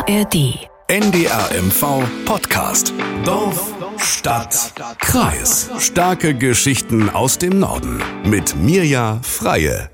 ARD. NDR-MV Podcast. Dorf, Stadt, Kreis. Starke Geschichten aus dem Norden. Mit Mirja Freie.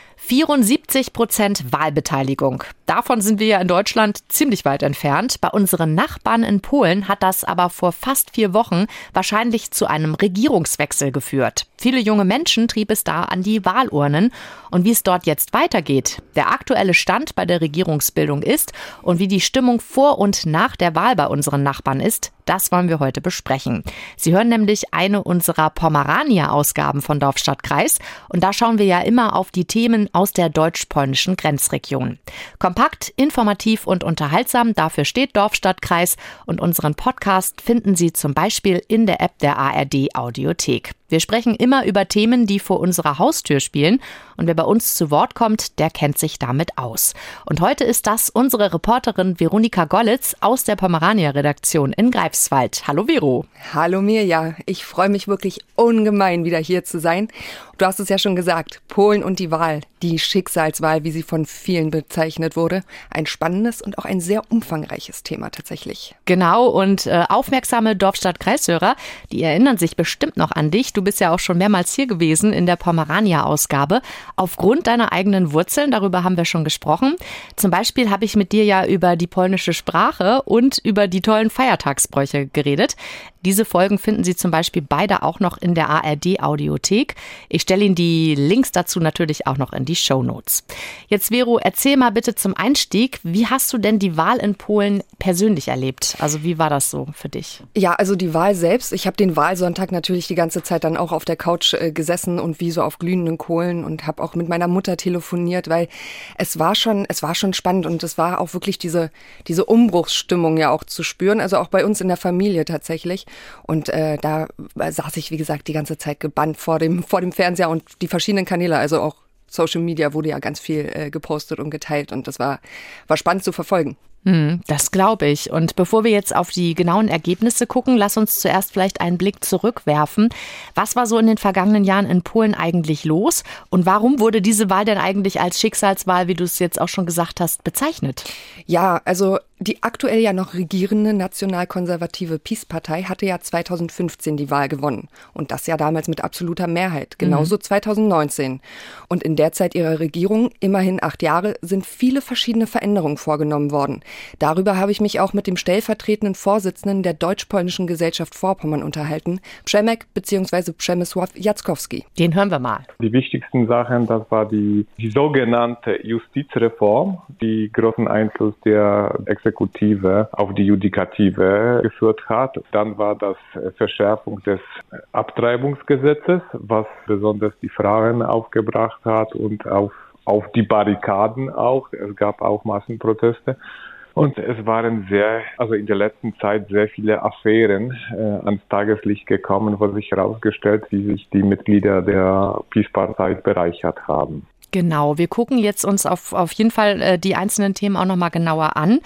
74% Wahlbeteiligung. Davon sind wir ja in Deutschland ziemlich weit entfernt. Bei unseren Nachbarn in Polen hat das aber vor fast 4 Wochen wahrscheinlich zu einem Regierungswechsel geführt. Viele junge Menschen trieb es da an die Wahlurnen. Und wie es dort jetzt weitergeht, der aktuelle Stand bei der Regierungsbildung ist und wie die Stimmung vor und nach der Wahl bei unseren Nachbarn ist, das wollen wir heute besprechen. Sie hören nämlich eine unserer Pomerania-Ausgaben von Dorf, Stadt, Kreis. Und da schauen wir ja immer auf die Themen aus der deutsch-polnischen Grenzregion. Kompakt, informativ und unterhaltsam, dafür steht Dorf, Stadt, Kreis. Und unseren Podcast finden Sie zum Beispiel in der App der ARD Audiothek. Wir sprechen immer über Themen, die vor unserer Haustür spielen. Und wer bei uns zu Wort kommt, der kennt sich damit aus. Und heute ist das unsere Reporterin Veronika Gollitz aus der Pomerania-Redaktion in Greifswald. Hallo Vero. Hallo Mirja, ich freue mich wirklich ungemein, wieder hier zu sein. Du hast es ja schon gesagt, Polen und die Wahl, die Schicksalswahl, wie sie von vielen bezeichnet wurde. Ein spannendes und auch ein sehr umfangreiches Thema tatsächlich. Genau, und aufmerksame Dorf-Stadt-Kreishörer, die erinnern sich bestimmt noch an dich. Du bist ja auch schon mehrmals hier gewesen in der Pomerania-Ausgabe. Aufgrund deiner eigenen Wurzeln, darüber haben wir schon gesprochen. Zum Beispiel habe ich mit dir ja über die polnische Sprache und über die tollen Feiertagsbräuche geredet. Diese Folgen finden Sie zum Beispiel beide auch noch in der ARD-Audiothek. Ich stelle Ihnen die Links dazu natürlich auch noch in die Shownotes. Jetzt, Vero, erzähl mal bitte zum Einstieg, wie hast du denn die Wahl in Polen persönlich erlebt? Also wie war das so für dich? Ja, also die Wahl selbst. Ich habe den Wahlsonntag natürlich die ganze Zeit dann auch auf der Couch gesessen und wie so auf glühenden Kohlen und habe auch mit meiner Mutter telefoniert, weil es war schon spannend und es war auch wirklich diese Umbruchsstimmung ja auch zu spüren, also auch bei uns in der Familie tatsächlich. Und da saß ich, wie gesagt, die ganze Zeit gebannt vor dem Fernseher und die verschiedenen Kanäle, also auch Social Media wurde ja ganz viel gepostet und geteilt und das war spannend zu verfolgen. Das glaube ich. Und bevor wir jetzt auf die genauen Ergebnisse gucken, lass uns zuerst vielleicht einen Blick zurückwerfen. Was war so in den vergangenen Jahren in Polen eigentlich los? Und warum wurde diese Wahl denn eigentlich als Schicksalswahl, wie du es jetzt auch schon gesagt hast, bezeichnet? Ja, also die aktuell ja noch regierende nationalkonservative PiS-Partei hatte ja 2015 die Wahl gewonnen. Und das ja damals mit absoluter Mehrheit. Genauso 2019. Und in der Zeit ihrer Regierung, immerhin 8 Jahre, sind viele verschiedene Veränderungen vorgenommen worden. Darüber habe ich mich auch mit dem stellvertretenden Vorsitzenden der Deutsch-Polnischen Gesellschaft Vorpommern unterhalten, Przemek bzw. Przemysław Jackowski. Den hören wir mal. Die wichtigsten Sachen, das war die sogenannte Justizreform, die großen Einfluss der Exekutive auf die Judikative geführt hat. Dann war das Verschärfung des Abtreibungsgesetzes, was besonders die Frauen aufgebracht hat und auf die Barrikaden auch. Es gab auch Massenproteste. Und es waren in der letzten Zeit sehr viele Affären ans Tageslicht gekommen, wo sich herausgestellt, wie sich die Mitglieder der PiS-Partei bereichert haben. Genau, wir gucken jetzt uns auf jeden Fall die einzelnen Themen auch nochmal genauer an.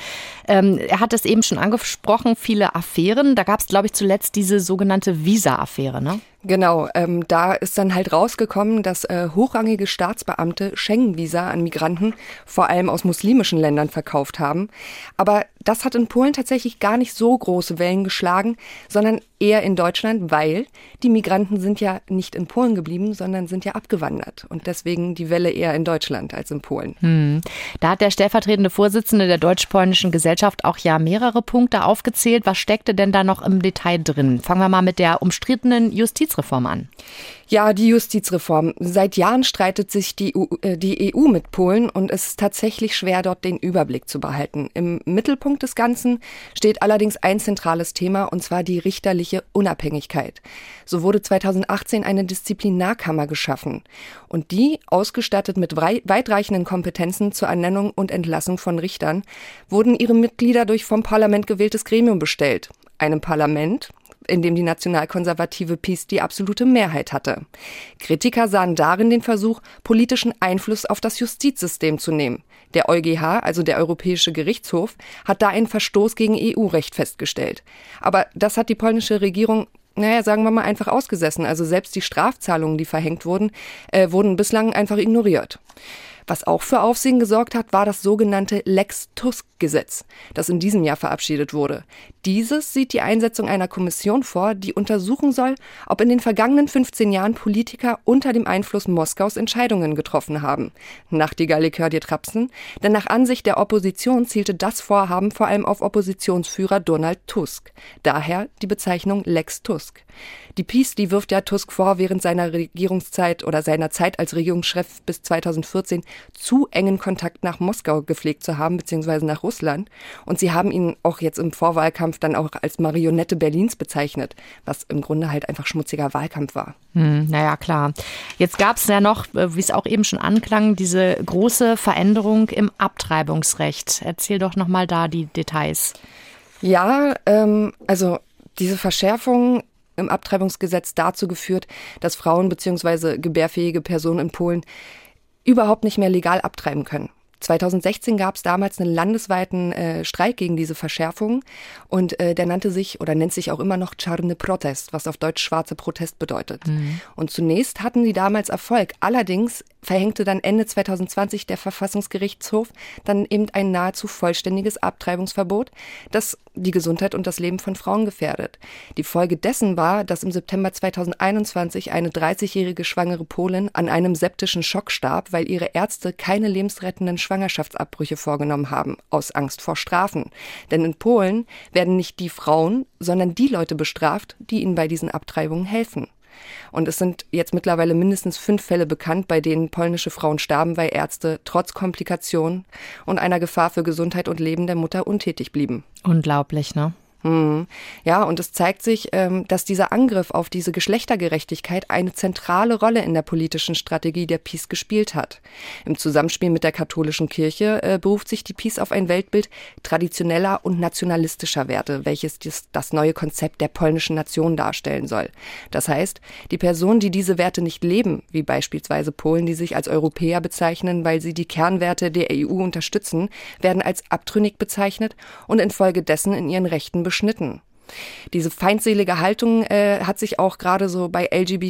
Er hat es eben schon angesprochen, viele Affären. Da gab es, glaube ich, zuletzt diese sogenannte Visa-Affäre, ne? Genau, da ist dann halt rausgekommen, dass hochrangige Staatsbeamte Schengen-Visa an Migranten vor allem aus muslimischen Ländern verkauft haben. Aber das hat in Polen tatsächlich gar nicht so große Wellen geschlagen, sondern eher in Deutschland, weil die Migranten sind ja nicht in Polen geblieben, sondern sind ja abgewandert. Und deswegen die Welle eher in Deutschland als in Polen. Da hat der stellvertretende Vorsitzende der Deutsch-Polnischen Gesellschaft auch ja mehrere Punkte aufgezählt. Was steckte denn da noch im Detail drin? Fangen wir mal mit der umstrittenen Justizreform an. Ja, die Justizreform. Seit Jahren streitet sich die EU mit Polen und es ist tatsächlich schwer, dort den Überblick zu behalten. Im Mittelpunkt des Ganzen steht allerdings ein zentrales Thema, und zwar die richterliche Unabhängigkeit. So wurde 2018 eine Disziplinarkammer geschaffen und die, ausgestattet mit weitreichenden Kompetenzen zur Ernennung und Entlassung von Richtern, wurden ihre Mitglieder durch vom Parlament gewähltes Gremium bestellt. Einem Parlament, in dem die nationalkonservative PiS die absolute Mehrheit hatte. Kritiker sahen darin den Versuch, politischen Einfluss auf das Justizsystem zu nehmen. Der EuGH, also der Europäische Gerichtshof, hat da einen Verstoß gegen EU-Recht festgestellt. Aber das hat die polnische Regierung, sagen wir mal, einfach ausgesessen. Also selbst die Strafzahlungen, die verhängt wurden, wurden bislang einfach ignoriert. Was auch für Aufsehen gesorgt hat, war das sogenannte Lex Tusk Gesetz, das in diesem Jahr verabschiedet wurde. Dieses sieht die Einsetzung einer Kommission vor, die untersuchen soll, ob in den vergangenen 15 Jahren Politiker unter dem Einfluss Moskaus Entscheidungen getroffen haben. Nachtigall, ich hör dir trapsen, denn nach Ansicht der Opposition zielte das Vorhaben vor allem auf Oppositionsführer Donald Tusk. Daher die Bezeichnung Lex Tusk. Die PiS, die wirft ja Tusk vor, während seiner Regierungszeit oder seiner Zeit als Regierungschef bis 2014 zu engen Kontakt nach Moskau gepflegt zu haben, beziehungsweise nach Russland. Und sie haben ihn auch jetzt im Vorwahlkampf dann auch als Marionette Berlins bezeichnet, was im Grunde halt einfach schmutziger Wahlkampf war. Naja, klar. Jetzt gab es ja noch, wie es auch eben schon anklang, diese große Veränderung im Abtreibungsrecht. Erzähl doch nochmal da die Details. Ja, also diese Verschärfung im Abtreibungsgesetz dazu geführt, dass Frauen bzw. gebärfähige Personen in Polen überhaupt nicht mehr legal abtreiben können. 2016 gab es damals einen landesweiten Streik gegen diese Verschärfung und der nennt sich auch immer noch Czarny Protest, was auf Deutsch schwarzer Protest bedeutet. Und zunächst hatten sie damals Erfolg. Allerdings verhängte dann Ende 2020 der Verfassungsgerichtshof dann eben ein nahezu vollständiges Abtreibungsverbot, das die Gesundheit und das Leben von Frauen gefährdet. Die Folge dessen war, dass im September 2021 eine 30-jährige schwangere Polin an einem septischen Schock starb, weil ihre Ärzte keine lebensrettenden Schwangerschaftsabbrüche vorgenommen haben, aus Angst vor Strafen. Denn in Polen werden nicht die Frauen, sondern die Leute bestraft, die ihnen bei diesen Abtreibungen helfen. Und es sind jetzt mittlerweile mindestens 5 Fälle bekannt, bei denen polnische Frauen starben, weil Ärzte trotz Komplikationen und einer Gefahr für Gesundheit und Leben der Mutter untätig blieben. Unglaublich, ne? Ja, und es zeigt sich, dass dieser Angriff auf diese Geschlechtergerechtigkeit eine zentrale Rolle in der politischen Strategie der PiS gespielt hat. Im Zusammenspiel mit der katholischen Kirche beruft sich die PiS auf ein Weltbild traditioneller und nationalistischer Werte, welches das neue Konzept der polnischen Nation darstellen soll. Das heißt, die Personen, die diese Werte nicht leben, wie beispielsweise Polen, die sich als Europäer bezeichnen, weil sie die Kernwerte der EU unterstützen, werden als abtrünnig bezeichnet und infolgedessen in ihren Rechten beschnitten. Diese feindselige Haltung hat sich auch gerade so bei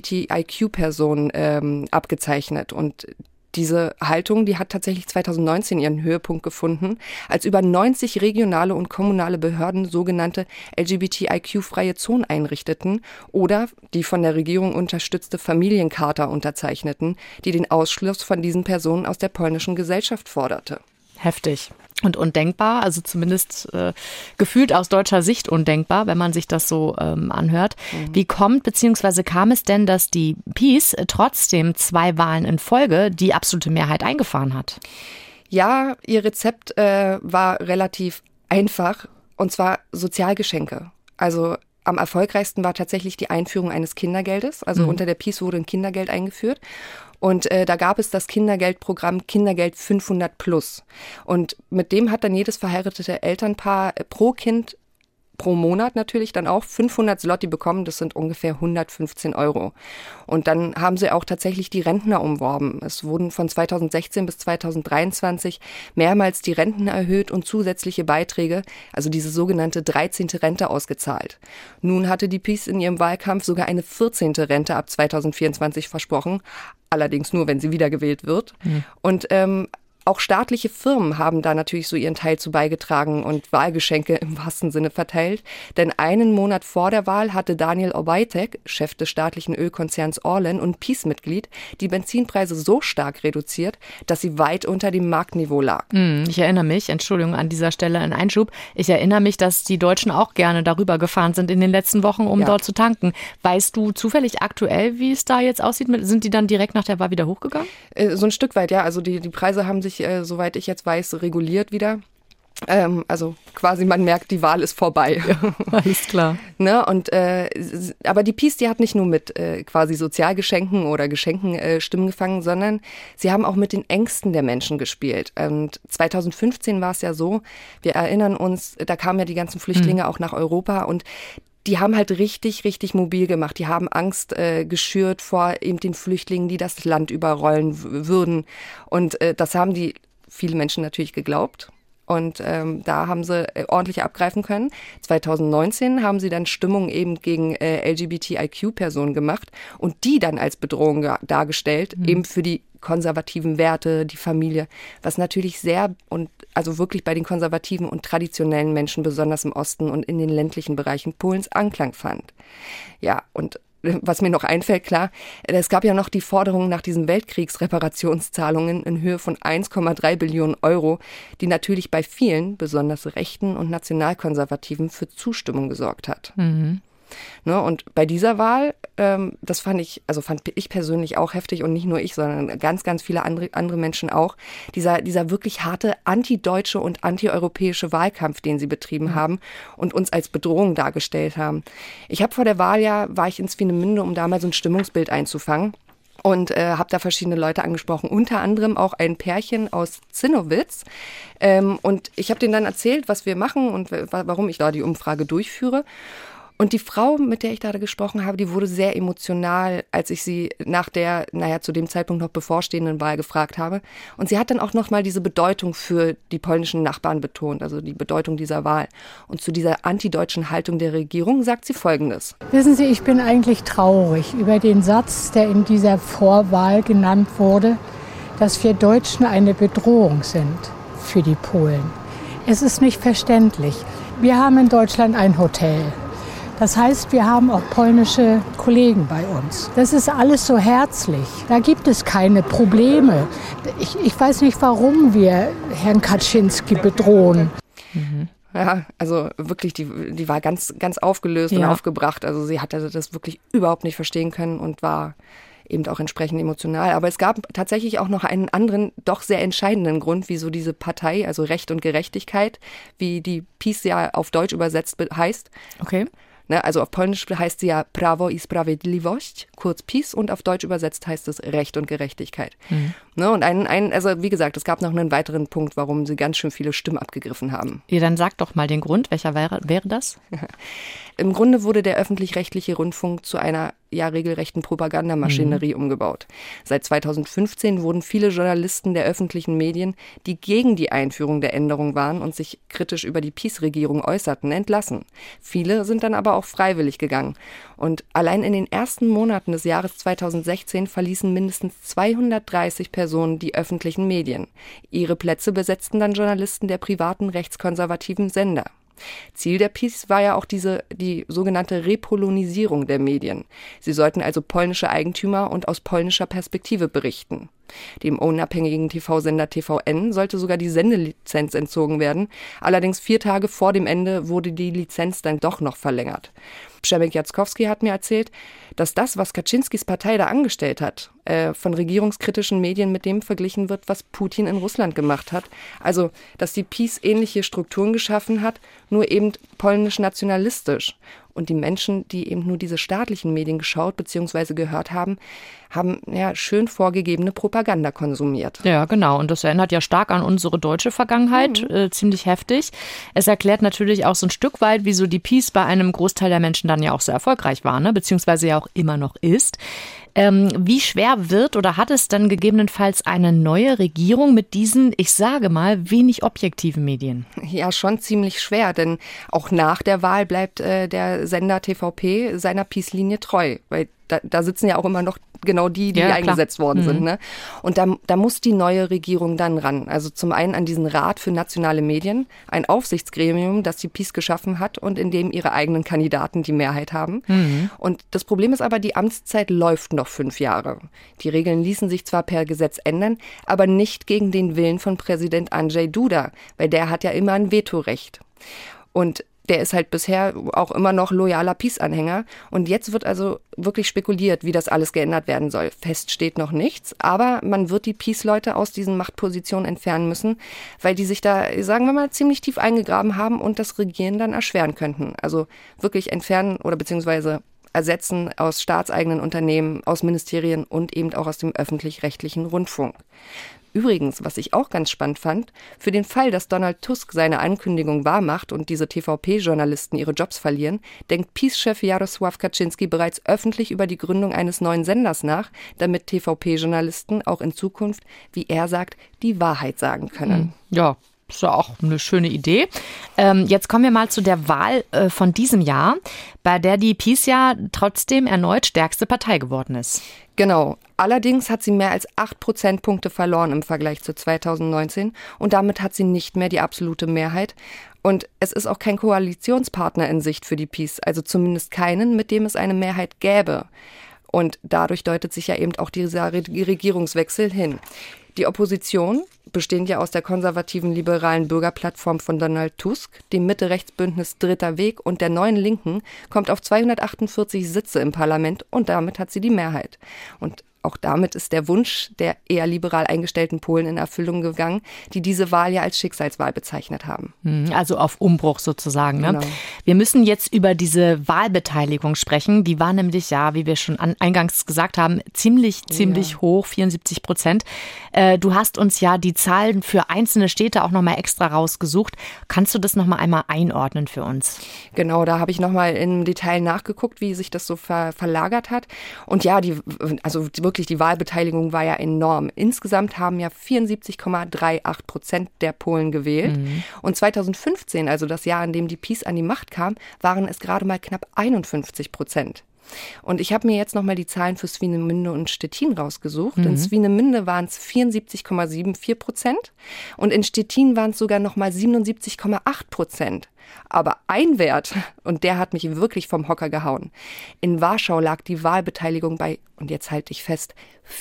LGBTIQ-Personen abgezeichnet. Und diese Haltung, die hat tatsächlich 2019 ihren Höhepunkt gefunden, als über 90 regionale und kommunale Behörden sogenannte LGBTIQ-freie Zonen einrichteten oder die von der Regierung unterstützte Familiencharta unterzeichneten, die den Ausschluss von diesen Personen aus der polnischen Gesellschaft forderte. Heftig. Und undenkbar, also zumindest gefühlt aus deutscher Sicht undenkbar, wenn man sich das so anhört. Wie kam es denn, dass die PiS trotzdem 2 Wahlen in Folge die absolute Mehrheit eingefahren hat? Ja, ihr Rezept war relativ einfach, und zwar Sozialgeschenke. Also am erfolgreichsten war tatsächlich die Einführung eines Kindergeldes. Also unter der PiS wurde ein Kindergeld eingeführt. Und da gab es das Kindergeldprogramm Kindergeld 500 plus. Und mit dem hat dann jedes verheiratete Elternpaar pro Kind pro Monat natürlich dann auch 500 Zloty bekommen. Das sind ungefähr 115 €. Und dann haben sie auch tatsächlich die Rentner umworben. Es wurden von 2016 bis 2023 mehrmals die Renten erhöht und zusätzliche Beiträge, also diese sogenannte 13. Rente ausgezahlt. Nun hatte die PiS in ihrem Wahlkampf sogar eine 14. Rente ab 2024 versprochen. Allerdings nur, wenn sie wiedergewählt wird. Und auch staatliche Firmen haben da natürlich so ihren Teil zu beigetragen und Wahlgeschenke im wahrsten Sinne verteilt. Denn einen Monat vor der Wahl hatte Daniel Obajtek, Chef des staatlichen Ölkonzerns Orlen und PiS-Mitglied, die Benzinpreise so stark reduziert, dass sie weit unter dem Marktniveau lag. Ich erinnere mich, Entschuldigung an dieser Stelle ein Einschub, ich erinnere mich, dass die Deutschen auch gerne darüber gefahren sind in den letzten Wochen, um dort zu tanken. Weißt du zufällig aktuell, wie es da jetzt aussieht? Sind die dann direkt nach der Wahl wieder hochgegangen? So ein Stück weit, ja. Also die Preise haben sich, soweit ich jetzt weiß, reguliert wieder. Also quasi man merkt, die Wahl ist vorbei. Ja, alles klar. Ne? Und aber die PiS, die hat nicht nur mit quasi Sozialgeschenken oder Geschenken Stimmen gefangen, sondern sie haben auch mit den Ängsten der Menschen gespielt. Und 2015 war es ja so, wir erinnern uns, da kamen ja die ganzen Flüchtlinge auch nach Europa und die haben halt richtig, richtig mobil gemacht. Die haben Angst geschürt vor eben den Flüchtlingen, die das Land überrollen würden. Und das haben viele Menschen natürlich geglaubt. Und da haben sie ordentlich abgreifen können. 2019 haben sie dann Stimmung eben gegen LGBTIQ-Personen gemacht und die dann als Bedrohung dargestellt, eben für die konservativen Werte, die Familie, was natürlich also wirklich bei den konservativen und traditionellen Menschen, besonders im Osten und in den ländlichen Bereichen Polens, Anklang fand. Ja, und was mir noch einfällt, klar, es gab ja noch die Forderung nach diesen Weltkriegsreparationszahlungen in Höhe von 1,3 Billionen Euro, die natürlich bei vielen, besonders Rechten und Nationalkonservativen, für Zustimmung gesorgt hat. Mhm. Ne, und bei dieser Wahl, das fand ich persönlich auch heftig und nicht nur ich, sondern ganz, ganz viele andere Menschen auch, dieser wirklich harte antideutsche und antieuropäische Wahlkampf, den sie betrieben haben und uns als Bedrohung dargestellt haben. Ich habe vor der Wahl war ich in Swinemünde, um da mal so ein Stimmungsbild einzufangen. Und habe da verschiedene Leute angesprochen, unter anderem auch ein Pärchen aus Zinnowitz. Und ich habe denen dann erzählt, was wir machen und warum ich da die Umfrage durchführe. Und die Frau, mit der ich da gesprochen habe, die wurde sehr emotional, als ich sie nach der, zu dem Zeitpunkt noch bevorstehenden Wahl gefragt habe. Und sie hat dann auch nochmal diese Bedeutung für die polnischen Nachbarn betont, also die Bedeutung dieser Wahl. Und zu dieser antideutschen Haltung der Regierung sagt sie Folgendes. Wissen Sie, ich bin eigentlich traurig über den Satz, der in dieser Vorwahl genannt wurde, dass wir Deutschen eine Bedrohung sind für die Polen. Es ist nicht verständlich. Wir haben in Deutschland ein Hotel. Das heißt, wir haben auch polnische Kollegen bei uns. Das ist alles so herzlich. Da gibt es keine Probleme. Ich weiß nicht, warum wir Herrn Kaczynski bedrohen. Mhm. Ja, also wirklich, die war ganz, ganz aufgelöst und aufgebracht. Also sie hatte das wirklich überhaupt nicht verstehen können und war eben auch entsprechend emotional. Aber es gab tatsächlich auch noch einen anderen, doch sehr entscheidenden Grund, wieso diese Partei, also Recht und Gerechtigkeit, wie die PiS ja auf Deutsch übersetzt heißt. Okay. Also auf Polnisch heißt sie ja Prawo i Sprawiedliwość, kurz PiS, und auf Deutsch übersetzt heißt es Recht und Gerechtigkeit. Mhm. Und also wie gesagt, es gab noch einen weiteren Punkt, warum sie ganz schön viele Stimmen abgegriffen haben. Ja, dann sag doch mal den Grund. Welcher wäre das? Im Grunde wurde der öffentlich-rechtliche Rundfunk zu einer regelrechten Propagandamaschinerie umgebaut. Seit 2015 wurden viele Journalisten der öffentlichen Medien, die gegen die Einführung der Änderung waren und sich kritisch über die PiS-Regierung äußerten, entlassen. Viele sind dann aber auch freiwillig gegangen. Und allein in den ersten Monaten des Jahres 2016 verließen mindestens 230 Personen die öffentlichen Medien. Ihre Plätze besetzten dann Journalisten der privaten rechtskonservativen Sender. Ziel der PiS war ja auch die sogenannte Repolonisierung der Medien. Sie sollten also polnische Eigentümer und aus polnischer Perspektive berichten. Dem unabhängigen TV-Sender TVN sollte sogar die Sendelizenz entzogen werden. Allerdings 4 Tage vor dem Ende wurde die Lizenz dann doch noch verlängert. Przemek Jackowski hat mir erzählt, dass das, was Kaczynskis Partei da angestellt hat, von regierungskritischen Medien mit dem verglichen wird, was Putin in Russland gemacht hat. Also, dass die PiS ähnliche Strukturen geschaffen hat, nur eben polnisch-nationalistisch. Und die Menschen, die eben nur diese staatlichen Medien geschaut bzw. gehört haben schön vorgegebene Propaganda konsumiert. Ja, genau. Und das erinnert ja stark an unsere deutsche Vergangenheit. Ziemlich heftig. Es erklärt natürlich auch so ein Stück weit, wieso die PiS bei einem Großteil der Menschen dann ja auch so erfolgreich war, ne? Beziehungsweise ja auch immer noch ist. Wie schwer wird oder hat es dann gegebenenfalls eine neue Regierung mit diesen, ich sage mal, wenig objektiven Medien? Ja, schon ziemlich schwer, denn auch nach der Wahl bleibt der Sender TVP seiner PiS-Linie treu, weil da sitzen ja auch immer noch genau die eingesetzt worden sind. Ne? Und da muss die neue Regierung dann ran. Also zum einen an diesen Rat für nationale Medien, ein Aufsichtsgremium, das die PiS geschaffen hat und in dem ihre eigenen Kandidaten die Mehrheit haben. Mhm. Und das Problem ist aber, die Amtszeit läuft noch 5 Jahre. Die Regeln ließen sich zwar per Gesetz ändern, aber nicht gegen den Willen von Präsident Andrzej Duda, weil der hat ja immer ein Vetorecht. Und der ist halt bisher auch immer noch loyaler PiS-Anhänger. Und jetzt wird also wirklich spekuliert, wie das alles geändert werden soll. Fest steht noch nichts, aber man wird die PiS-Leute aus diesen Machtpositionen entfernen müssen, weil die sich da, sagen wir mal, ziemlich tief eingegraben haben und das Regieren dann erschweren könnten. Also wirklich entfernen oder beziehungsweise ersetzen aus staatseigenen Unternehmen, aus Ministerien und eben auch aus dem öffentlich-rechtlichen Rundfunk. Übrigens, was ich auch ganz spannend fand, für den Fall, dass Donald Tusk seine Ankündigung wahrmacht und diese TVP-Journalisten ihre Jobs verlieren, denkt PiS-Chef Jarosław Kaczynski bereits öffentlich über die Gründung eines neuen Senders nach, damit TVP-Journalisten auch in Zukunft, wie er sagt, die Wahrheit sagen können. Ja. ist ja auch eine schöne Idee. Jetzt kommen wir mal zu der Wahl von diesem Jahr, bei der die PiS ja trotzdem erneut stärkste Partei geworden ist. Genau. Allerdings hat sie mehr als 8 Prozentpunkte verloren im Vergleich zu 2019 und damit hat sie nicht mehr die absolute Mehrheit. Und es ist auch kein Koalitionspartner in Sicht für die PiS, also zumindest keinen, mit dem es eine Mehrheit gäbe. Und dadurch deutet sich ja eben auch dieser Regierungswechsel hin. Die Opposition, bestehend ja aus der konservativen liberalen Bürgerplattform von Donald Tusk, dem Mitte-Rechts-Bündnis Dritter Weg und der Neuen Linken, kommt auf 248 Sitze im Parlament und damit hat sie die Mehrheit. Und auch damit ist der Wunsch der eher liberal eingestellten Polen in Erfüllung gegangen, die diese Wahl ja als Schicksalswahl bezeichnet haben. Also auf Umbruch sozusagen. Ne? Genau. Wir müssen jetzt über diese Wahlbeteiligung sprechen. Die war nämlich, ja, wie wir schon eingangs gesagt haben, ziemlich hoch, 74%. Du hast uns ja die Zahlen für einzelne Städte auch nochmal extra rausgesucht. Kannst du das nochmal einmal einordnen für uns? Genau, da habe ich nochmal im Detail nachgeguckt, wie sich das so verlagert hat. Und ja, die Wahlbeteiligung war ja enorm. Insgesamt haben ja 74,38% der Polen gewählt. Und 2015, also das Jahr, in dem die PiS an die Macht kam, waren es gerade mal knapp 51%. Und ich habe mir jetzt nochmal die Zahlen für Swinemünde und Stettin rausgesucht. In Swinemünde waren es 74,74% und in Stettin waren es sogar nochmal 77,8%. Aber ein Wert, und der hat mich wirklich vom Hocker gehauen. In Warschau lag die Wahlbeteiligung bei, und jetzt halte ich fest,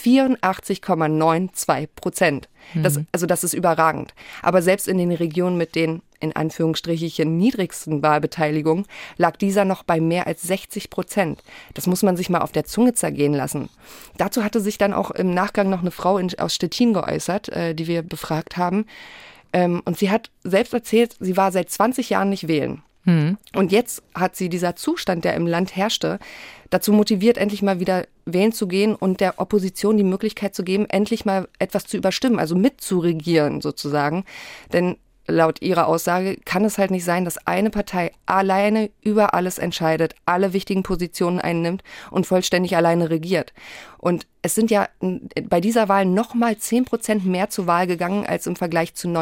84,92%. Das ist überragend. Aber selbst in den Regionen mit den, in Anführungsstrichen, niedrigsten Wahlbeteiligungen lag dieser noch bei mehr als 60%. Das muss man sich mal auf der Zunge zergehen lassen. Dazu hatte sich dann auch im Nachgang noch eine Frau aus Stettin geäußert, die wir befragt haben. Und sie hat selbst erzählt, sie war seit 20 Jahren nicht wählen. Und jetzt hat sie dieser Zustand, der im Land herrschte, dazu motiviert, endlich mal wieder wählen zu gehen und der Opposition die Möglichkeit zu geben, endlich mal etwas zu überstimmen, also mitzuregieren sozusagen. Denn laut ihrer Aussage kann es halt nicht sein, dass eine Partei alleine über alles entscheidet, alle wichtigen Positionen einnimmt und vollständig alleine regiert. Und es sind ja bei dieser Wahl nochmal 10% mehr zur Wahl gegangen als im Vergleich zu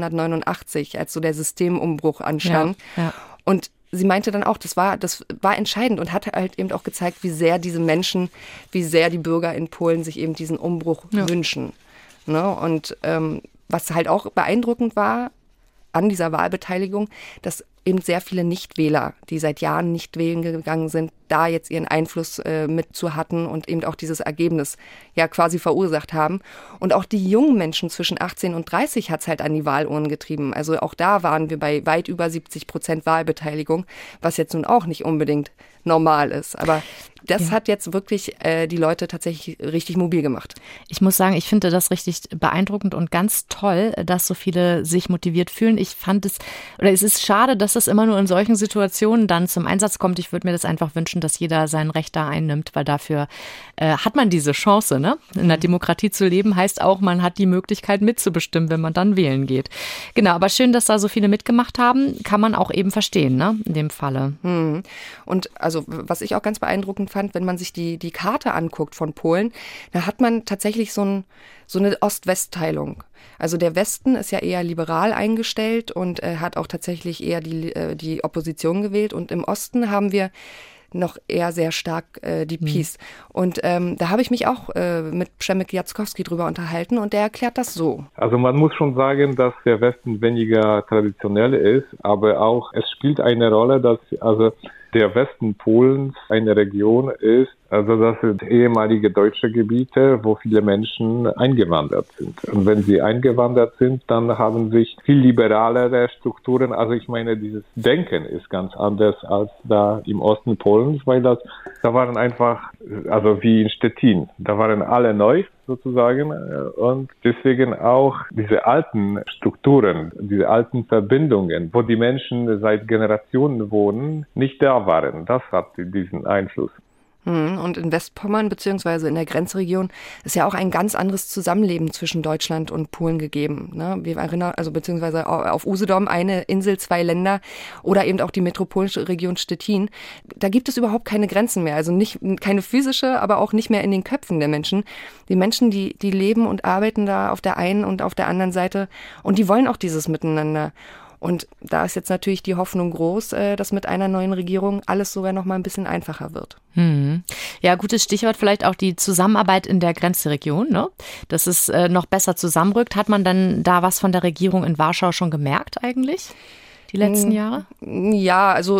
1989, als so der Systemumbruch anstand. Ja. Und sie meinte dann auch, das war entscheidend und hat halt eben auch gezeigt, wie sehr diese Menschen, wie sehr die Bürger in Polen sich eben diesen Umbruch wünschen. Ne? Und was halt auch beeindruckend war an dieser Wahlbeteiligung, dass eben sehr viele Nichtwähler, die seit Jahren nicht wählen gegangen sind, da jetzt ihren Einfluss mit zu hatten und eben auch dieses Ergebnis ja quasi verursacht haben. Und auch die jungen Menschen zwischen 18 und 30 hat es halt an die Wahlurnen getrieben. Also auch da waren wir bei weit über 70% Wahlbeteiligung, was jetzt nun auch nicht unbedingt normal ist. Aber das hat jetzt wirklich die Leute tatsächlich richtig mobil gemacht. Ich muss sagen, ich finde das richtig beeindruckend und ganz toll, dass so viele sich motiviert fühlen. Es ist schade, dass das immer nur in solchen Situationen dann zum Einsatz kommt. Ich würde mir das einfach wünschen, dass jeder sein Recht da einnimmt, weil dafür hat man diese Chance, ne? In der Demokratie zu leben heißt auch, man hat die Möglichkeit mitzubestimmen, wenn man dann wählen geht. Genau, aber schön, dass da so viele mitgemacht haben, kann man auch eben verstehen, ne? In dem Falle. Und also, was ich auch ganz beeindruckend fand, wenn man sich die Karte anguckt von Polen, da hat man tatsächlich so eine Ost-West-Teilung. Also der Westen ist ja eher liberal eingestellt und hat auch tatsächlich eher die Opposition gewählt. Und im Osten haben wir noch eher sehr stark die PiS. Und da habe ich mich auch mit Przemek Jackowski drüber unterhalten und der erklärt das so. Also man muss schon sagen, dass der Westen weniger traditionell ist, aber auch es spielt eine Rolle, dass der Westen Polens eine Region ist, also das sind ehemalige deutsche Gebiete, wo viele Menschen eingewandert sind. Und wenn sie eingewandert sind, dann haben sich viel liberalere Strukturen. Also ich meine, dieses Denken ist ganz anders als da im Osten Polens, weil da waren einfach, also wie in Stettin, da waren alle neu sozusagen und deswegen auch diese alten Strukturen, diese alten Verbindungen, wo die Menschen seit Generationen wohnen, nicht da waren. Das hat diesen Einfluss. Und in Westpommern bzw. in der Grenzregion ist ja auch ein ganz anderes Zusammenleben zwischen Deutschland und Polen gegeben. Ne? Wir erinnern, also beziehungsweise auf Usedom, eine Insel, 2 Länder oder eben auch die Metropolregion Stettin. Da gibt es überhaupt keine Grenzen mehr. Also keine physische, aber auch nicht mehr in den Köpfen der Menschen. Die Menschen, die leben und arbeiten da auf der einen und auf der anderen Seite und die wollen auch dieses Miteinander. Und da ist jetzt natürlich die Hoffnung groß, dass mit einer neuen Regierung alles sogar noch mal ein bisschen einfacher wird. Ja, gutes Stichwort vielleicht auch die Zusammenarbeit in der Grenzregion, ne? Dass es noch besser zusammenrückt. Hat man dann da was von der Regierung in Warschau schon gemerkt eigentlich? Die letzten Jahre? Ja, also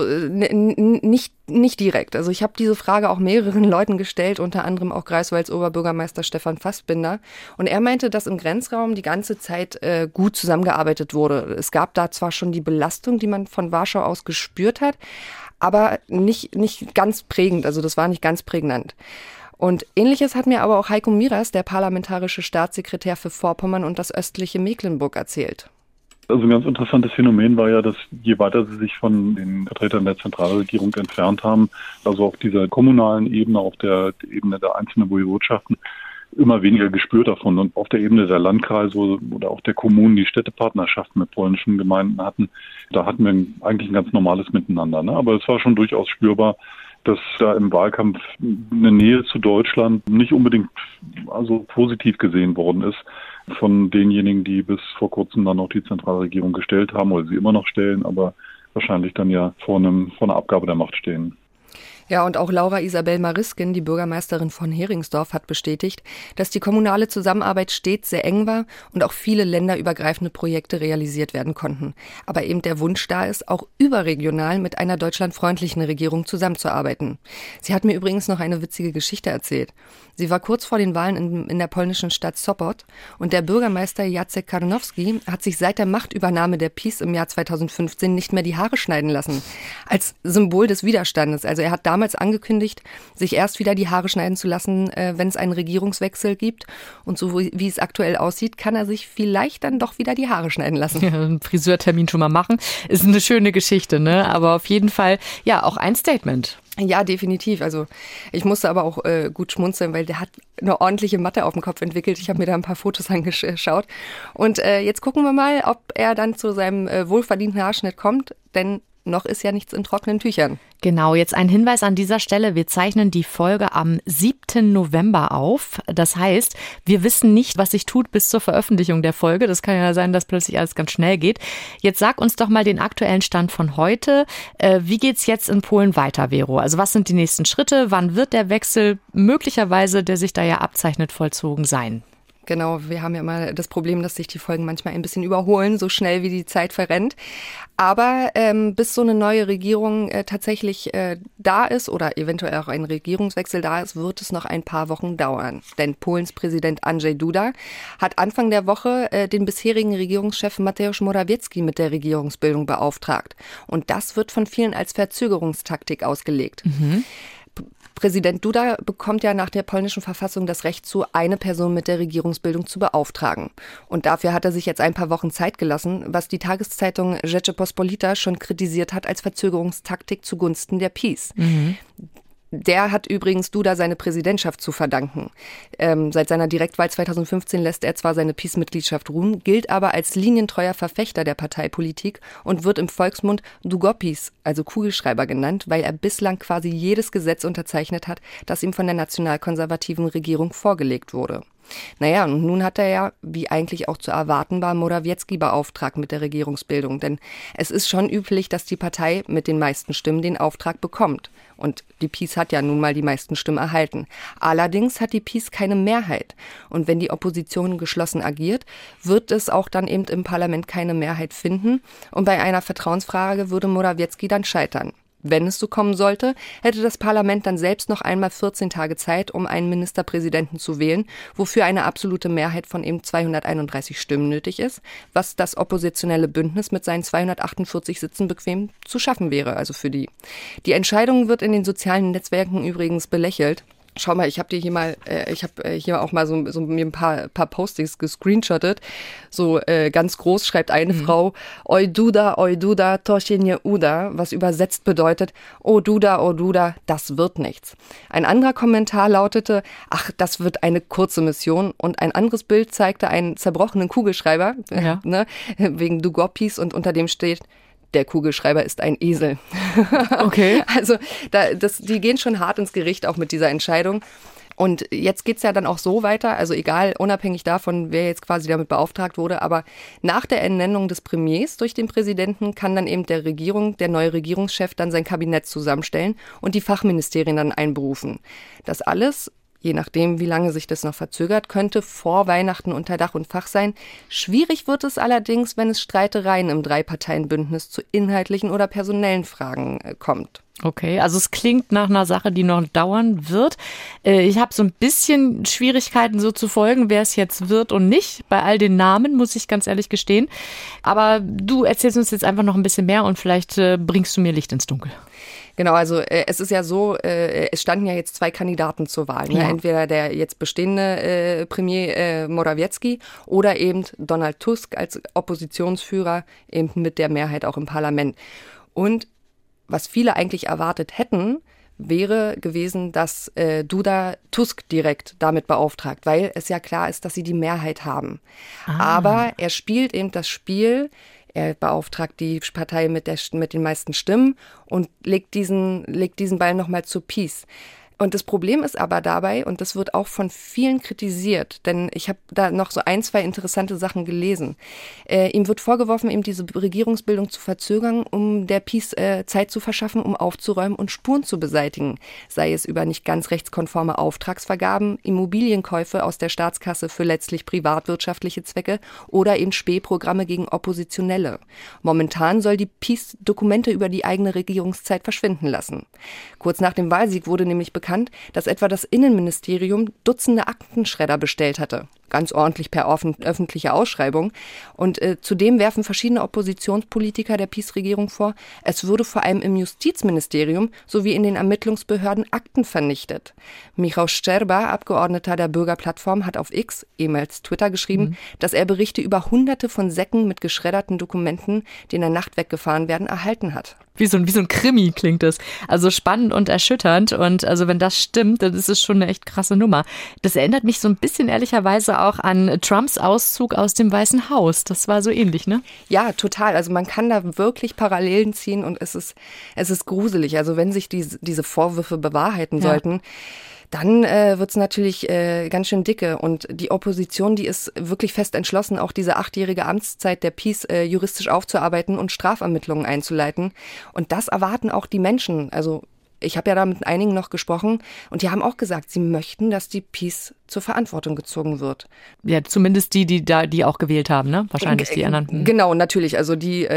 nicht direkt. Also ich habe diese Frage auch mehreren Leuten gestellt, unter anderem auch Greifswalds Oberbürgermeister Stefan Fassbinder. Und er meinte, dass im Grenzraum die ganze Zeit gut zusammengearbeitet wurde. Es gab da zwar schon die Belastung, die man von Warschau aus gespürt hat, aber nicht ganz prägend. Also das war nicht ganz prägnant. Und Ähnliches hat mir aber auch Heiko Miras, der parlamentarische Staatssekretär für Vorpommern und das östliche Mecklenburg, erzählt. Also ein ganz interessantes Phänomen war ja, dass je weiter sie sich von den Vertretern der Zentralregierung entfernt haben, also auf dieser kommunalen Ebene, auf der Ebene der einzelnen Woiwodschaften, immer weniger gespürt davon. Und auf der Ebene der Landkreise oder auch der Kommunen, die Städtepartnerschaften mit polnischen Gemeinden hatten, da hatten wir eigentlich ein ganz normales Miteinander. Ne? Aber es war schon durchaus spürbar, dass da im Wahlkampf eine Nähe zu Deutschland nicht unbedingt also positiv gesehen worden ist von denjenigen, die bis vor kurzem dann noch die Zentralregierung gestellt haben oder sie immer noch stellen, aber wahrscheinlich dann ja vor einer Abgabe der Macht stehen. Ja, und auch Laura Isabel Mariskin, die Bürgermeisterin von Heringsdorf, hat bestätigt, dass die kommunale Zusammenarbeit stets sehr eng war und auch viele länderübergreifende Projekte realisiert werden konnten. Aber eben der Wunsch da ist, auch überregional mit einer deutschlandfreundlichen Regierung zusammenzuarbeiten. Sie hat mir übrigens noch eine witzige Geschichte erzählt. Sie war kurz vor den Wahlen in der polnischen Stadt Sopot und der Bürgermeister Jacek Karnowski hat sich seit der Machtübernahme der PiS im Jahr 2015 nicht mehr die Haare schneiden lassen. Als Symbol des Widerstandes. Also er hat damals angekündigt, sich erst wieder die Haare schneiden zu lassen, wenn es einen Regierungswechsel gibt. Und so wie es aktuell aussieht, kann er sich vielleicht dann doch wieder die Haare schneiden lassen. Ja, einen Friseurtermin schon mal machen. Ist eine schöne Geschichte, ne? Aber auf jeden Fall, ja, auch ein Statement. Ja, definitiv. Also ich musste aber auch gut schmunzeln, weil der hat eine ordentliche Matte auf dem Kopf entwickelt. Ich habe mir da ein paar Fotos angeschaut. Und jetzt gucken wir mal, ob er dann zu seinem wohlverdienten Haarschnitt kommt, denn noch ist ja nichts in trockenen Tüchern. Genau, jetzt ein Hinweis an dieser Stelle. Wir zeichnen die Folge am 7. November auf. Das heißt, wir wissen nicht, was sich tut bis zur Veröffentlichung der Folge. Das kann ja sein, dass plötzlich alles ganz schnell geht. Jetzt sag uns doch mal den aktuellen Stand von heute. Wie geht's jetzt in Polen weiter, Vero? Also was sind die nächsten Schritte? Wann wird der Wechsel möglicherweise, der sich da ja abzeichnet, vollzogen sein? Genau, wir haben ja immer das Problem, dass sich die Folgen manchmal ein bisschen überholen, so schnell wie die Zeit verrennt. Aber bis so eine neue Regierung tatsächlich da ist oder eventuell auch ein Regierungswechsel da ist, wird es noch ein paar Wochen dauern. Denn Polens Präsident Andrzej Duda hat Anfang der Woche den bisherigen Regierungschef Mateusz Morawiecki mit der Regierungsbildung beauftragt. Und das wird von vielen als Verzögerungstaktik ausgelegt. Präsident Duda bekommt ja nach der polnischen Verfassung das Recht zu, eine Person mit der Regierungsbildung zu beauftragen. Und dafür hat er sich jetzt ein paar Wochen Zeit gelassen, was die Tageszeitung Rzeczpospolita schon kritisiert hat als Verzögerungstaktik zugunsten der PiS. Der hat übrigens Duda seine Präsidentschaft zu verdanken. Seit seiner Direktwahl 2015 lässt er zwar seine PiS-Mitgliedschaft ruhen, gilt aber als linientreuer Verfechter der Parteipolitik und wird im Volksmund Długopis, also Kugelschreiber genannt, weil er bislang quasi jedes Gesetz unterzeichnet hat, das ihm von der nationalkonservativen Regierung vorgelegt wurde. Naja, und nun hat er ja, wie eigentlich auch zu erwarten war, Morawiecki beauftragt mit der Regierungsbildung. Denn es ist schon üblich, dass die Partei mit den meisten Stimmen den Auftrag bekommt. Und die PiS hat ja nun mal die meisten Stimmen erhalten. Allerdings hat die PiS keine Mehrheit. Und wenn die Opposition geschlossen agiert, wird es auch dann eben im Parlament keine Mehrheit finden. Und bei einer Vertrauensfrage würde Morawiecki dann scheitern. Wenn es so kommen sollte, hätte das Parlament dann selbst noch einmal 14 Tage Zeit, um einen Ministerpräsidenten zu wählen, wofür eine absolute Mehrheit von eben 231 Stimmen nötig ist, was das oppositionelle Bündnis mit seinen 248 Sitzen bequem zu schaffen wäre, also für die. Die Entscheidung wird in den sozialen Netzwerken übrigens belächelt. Schau mal, ich habe hier auch mal so mir ein paar Postings gescreenshottet. So ganz groß schreibt eine Frau, oi Duda, toshenje uda, was übersetzt bedeutet, oh Duda, das wird nichts. Ein anderer Kommentar lautete, ach, das wird eine kurze Mission. Und ein anderes Bild zeigte einen zerbrochenen Kugelschreiber, ne, wegen Dugopis, und unter dem steht, der Kugelschreiber ist ein Esel. Okay. Also die gehen schon hart ins Gericht auch mit dieser Entscheidung. Und jetzt geht's ja dann auch so weiter, also egal, unabhängig davon, wer jetzt quasi damit beauftragt wurde, aber nach der Ernennung des Premiers durch den Präsidenten kann dann eben der neue Regierungschef dann sein Kabinett zusammenstellen und die Fachministerien dann einberufen. Das alles, je nachdem, wie lange sich das noch verzögert, könnte vor Weihnachten unter Dach und Fach sein. Schwierig wird es allerdings, wenn es Streitereien im Dreiparteienbündnis zu inhaltlichen oder personellen Fragen kommt. Okay, also es klingt nach einer Sache, die noch dauern wird. Ich habe so ein bisschen Schwierigkeiten, so zu folgen, wer es jetzt wird und nicht. Bei all den Namen, muss ich ganz ehrlich gestehen. Aber du erzählst uns jetzt einfach noch ein bisschen mehr und vielleicht bringst du mir Licht ins Dunkel. Genau, also es ist ja so, es standen ja jetzt 2 Kandidaten zur Wahl. Ne? Ja. Entweder der jetzt bestehende Premier Morawiecki oder eben Donald Tusk als Oppositionsführer eben mit der Mehrheit auch im Parlament. Und was viele eigentlich erwartet hätten, wäre gewesen, dass Duda Tusk direkt damit beauftragt, weil es ja klar ist, dass sie die Mehrheit haben. Aber er spielt eben das Spiel. Er beauftragt die Partei mit den meisten Stimmen und legt diesen Ball nochmal zu PiS. Und das Problem ist aber dabei, und das wird auch von vielen kritisiert, denn ich habe da noch so 1, 2 interessante Sachen gelesen. Ihm wird vorgeworfen, eben diese Regierungsbildung zu verzögern, um der PiS Zeit zu verschaffen, um aufzuräumen und Spuren zu beseitigen. Sei es über nicht ganz rechtskonforme Auftragsvergaben, Immobilienkäufe aus der Staatskasse für letztlich privatwirtschaftliche Zwecke oder eben Spähprogramme gegen Oppositionelle. Momentan soll die PiS Dokumente über die eigene Regierungszeit verschwinden lassen. Kurz nach dem Wahlsieg wurde nämlich bekannt, dass etwa das Innenministerium Dutzende Aktenschredder bestellt hatte. Ganz ordentlich per öffentliche Ausschreibung. Und zudem werfen verschiedene Oppositionspolitiker der PiS-Regierung vor, es würde vor allem im Justizministerium sowie in den Ermittlungsbehörden Akten vernichtet. Michał Szczerba, Abgeordneter der Bürgerplattform, hat auf X, ehemals Twitter, geschrieben, dass er Berichte über Hunderte von Säcken mit geschredderten Dokumenten, die in der Nacht weggefahren werden, erhalten hat. Wie so ein Krimi klingt es. Also spannend und erschütternd. Und also wenn das stimmt, dann ist es schon eine echt krasse Nummer. Das erinnert mich so ein bisschen ehrlicherweise auch an Trumps Auszug aus dem Weißen Haus. Das war so ähnlich, ne? Ja, total. Also man kann da wirklich Parallelen ziehen und es ist gruselig. Also wenn sich diese Vorwürfe bewahrheiten sollten, dann wird's natürlich ganz schön dicke. Und die Opposition, die ist wirklich fest entschlossen, auch diese 8-jährige Amtszeit der PiS juristisch aufzuarbeiten und Strafermittlungen einzuleiten. Und das erwarten auch die Menschen. Also ich habe ja da mit einigen noch gesprochen und die haben auch gesagt, sie möchten, dass die PiS zur Verantwortung gezogen wird. Ja, zumindest die auch gewählt haben, ne? Wahrscheinlich die anderen. Genau, natürlich. Also die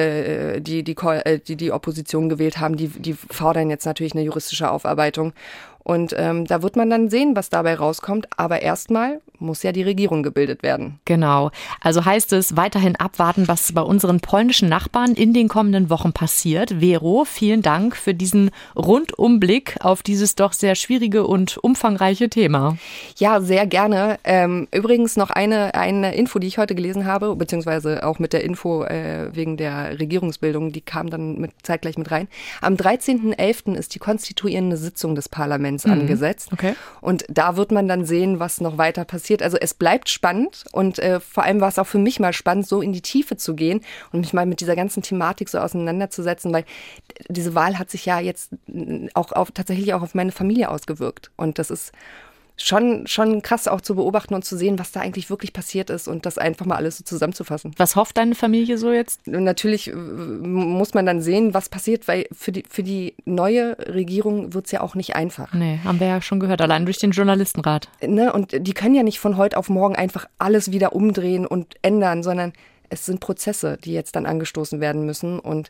Opposition gewählt haben, die fordern jetzt natürlich eine juristische Aufarbeitung. Und da wird man dann sehen, was dabei rauskommt. Aber erstmal muss ja die Regierung gebildet werden. Genau. Also heißt es, weiterhin abwarten, was bei unseren polnischen Nachbarn in den kommenden Wochen passiert. Vero, vielen Dank für diesen Rundumblick auf dieses doch sehr schwierige und umfangreiche Thema. Ja, sehr gerne. Übrigens noch eine Info, die ich heute gelesen habe, beziehungsweise auch mit der Info wegen der Regierungsbildung, die kam dann zeitgleich mit rein. Am 13.11. ist die konstituierende Sitzung des Parlaments angesetzt. Okay. Und da wird man dann sehen, was noch weiter passiert. Also es bleibt spannend und vor allem war es auch für mich mal spannend, so in die Tiefe zu gehen und mich mal mit dieser ganzen Thematik so auseinanderzusetzen, weil diese Wahl hat sich ja jetzt tatsächlich auch auf meine Familie ausgewirkt. Und das ist schon krass auch zu beobachten und zu sehen, was da eigentlich wirklich passiert ist und das einfach mal alles so zusammenzufassen. Was hofft deine Familie so jetzt? Natürlich muss man dann sehen, was passiert, weil für die neue Regierung wird's ja auch nicht einfach. Nee, haben wir ja schon gehört, allein durch den Journalistenrat. Ne? Und die können ja nicht von heute auf morgen einfach alles wieder umdrehen und ändern, sondern es sind Prozesse, die jetzt dann angestoßen werden müssen und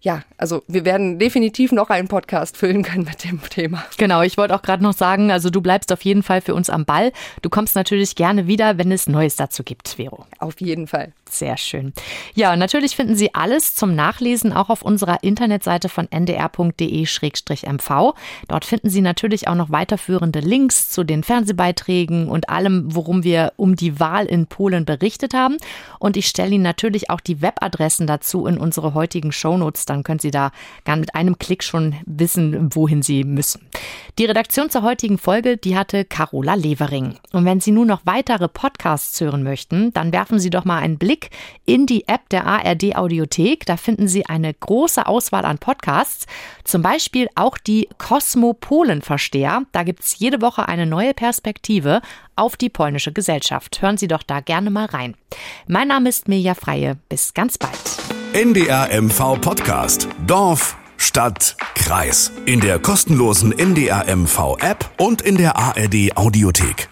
Ja, also wir werden definitiv noch einen Podcast füllen können mit dem Thema. Genau, ich wollte auch gerade noch sagen, also du bleibst auf jeden Fall für uns am Ball. Du kommst natürlich gerne wieder, wenn es Neues dazu gibt, Vero. Auf jeden Fall. Sehr schön. Ja, und natürlich finden Sie alles zum Nachlesen auch auf unserer Internetseite von ndr.de/mv. Dort finden Sie natürlich auch noch weiterführende Links zu den Fernsehbeiträgen und allem, worum wir um die Wahl in Polen berichtet haben. Und ich stelle Ihnen natürlich auch die Webadressen dazu in unsere heutigen Shownotes. Dann können Sie da mit einem Klick schon wissen, wohin Sie müssen. Die Redaktion zur heutigen Folge, die hatte Carola Levering. Und wenn Sie nun noch weitere Podcasts hören möchten, dann werfen Sie doch mal einen Blick in die App der ARD Audiothek. Da finden Sie eine große Auswahl an Podcasts, zum Beispiel auch die Kosmopolen-Versteher. Da gibt es jede Woche eine neue Perspektive auf die polnische Gesellschaft. Hören Sie doch da gerne mal rein. Mein Name ist Mirja Freie. Bis ganz bald. NDR MV Podcast. Dorf, Stadt, Kreis. In der kostenlosen NDR MV App und in der ARD Audiothek.